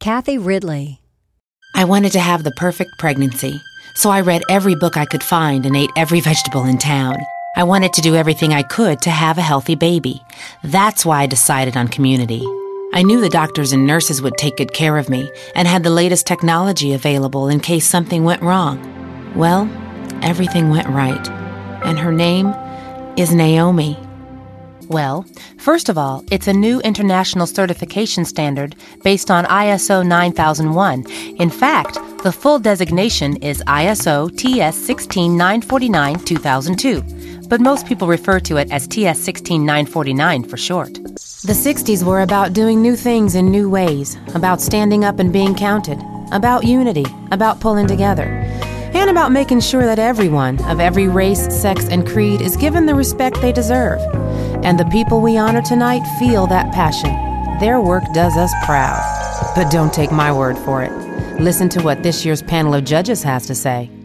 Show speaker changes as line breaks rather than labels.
Kathy Ridley.
I wanted to have the perfect pregnancy, so I read every book I could find and ate every vegetable in town. I wanted to do everything I could to have a healthy baby. That's why I decided on Community. I knew the doctors and nurses would take good care of me and had the latest technology available in case something went wrong. Well, everything went right. And her name is Naomi.
Well, first of all, it's a new international certification standard based on ISO 9001. In fact, the full designation is ISO TS 16949-2002, but most people refer to it as TS 16949 for short. The 60s were about doing new things in new ways, about standing up and being counted, about unity, about pulling together, and about making sure that everyone of every race, sex, and creed is given the respect they deserve. And the people we honor tonight feel that passion. Their work does us proud. But don't take my word for it. Listen to what this year's panel of judges has to say.